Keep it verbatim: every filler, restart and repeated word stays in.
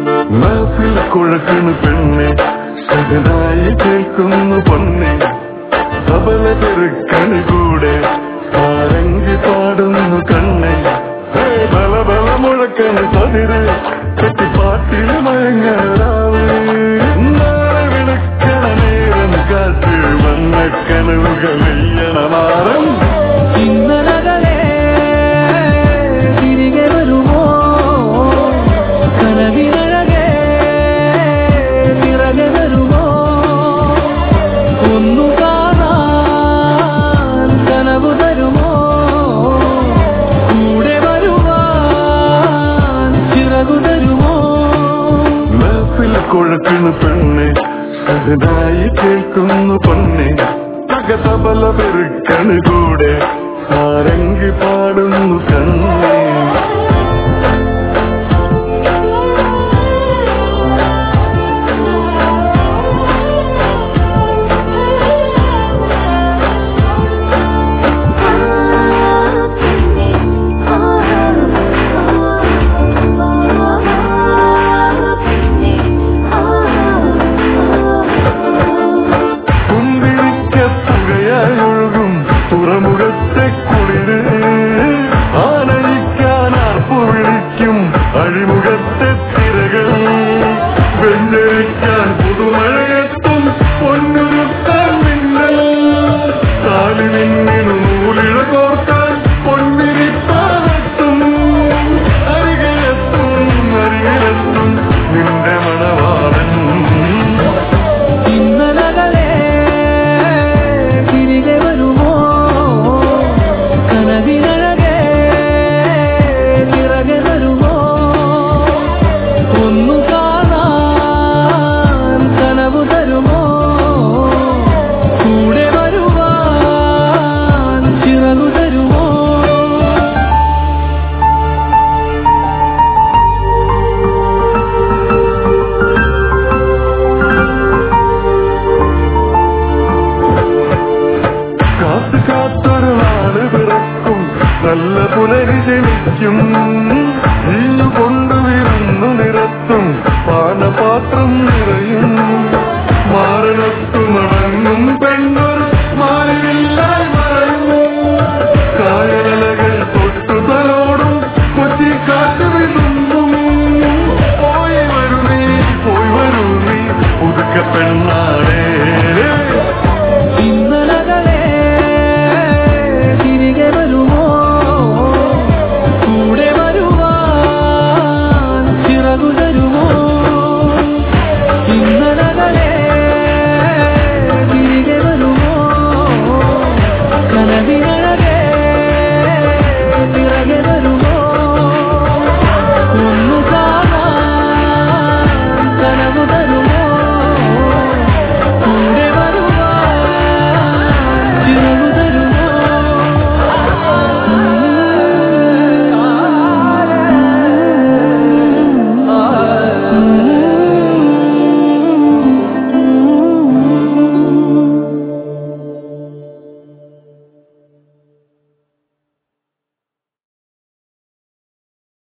മനസ്സിൽ കുഴക്കണു പെണ്ണെ സഹനായി കേൾക്കുന്നു പൊന്നെ സബല പെരുക്കണി കൂടെ സാരംഗി പാടുന്നു കണ്ണെ ബല ബല മുഴക്കണു സതിര് കെട്ടിപ്പാട്ടിൽ മയങ്ങാറാവ് നാളെ വിളക്കണ നേരം കാറ്റ് വന്ന കനവുകൾ വെയ്യണമാറും ഇന്നലകളെ തിരികെ വരുമോ കനവിനഴകെ തിറകെ വരുമോ ഒന്നു കാണാൻ കനവു തരുമോ കൂടെ വരുവാൻ ചിറകു തരുമോ മനസ്സിൽ കുഴക്കണു പെണ്ണെ സഹനായി കേൾക്കുന്നു പൊന്നെ സബല പെരുക്കണു കൂടെ സാരംഗി പാടുന്നു കണ്ണേ തുറമുഖത്തെ കുളിര് ആനയിക്കാൻ ആർപ്പു വിളിക്കും അഴിമുഖത്തെ തിരകൾ വെഞ്ചരിക്കാൻ പുതുമഴയെത്തും പൊന്നുരുത്താൻ മിന്നൽ കാലി മിന്നിനു നൂലിഴ കോർക്കാൻ പൊന്നിരിപ്പാലെത്തും അരികിലെത്തും അരികിലെത്തും നിന്റെ മണവാളൻ ഇന്നലകളെ തിരികെ വരുമോ കനവിനഴകെ തിറകെ വരുമോ ഒന്നു കാണാൻ കനവു തരുമോ കൂടെ വരുവാൻ ചിറകു തരുമോ കാത്തു കാത്തൊരു നാട് പിറക്കും നല്ല പുലരി ജനിക്കും നീ കൊണ്ടുവിരുന്നു നിരത്തും പാനപാത്രം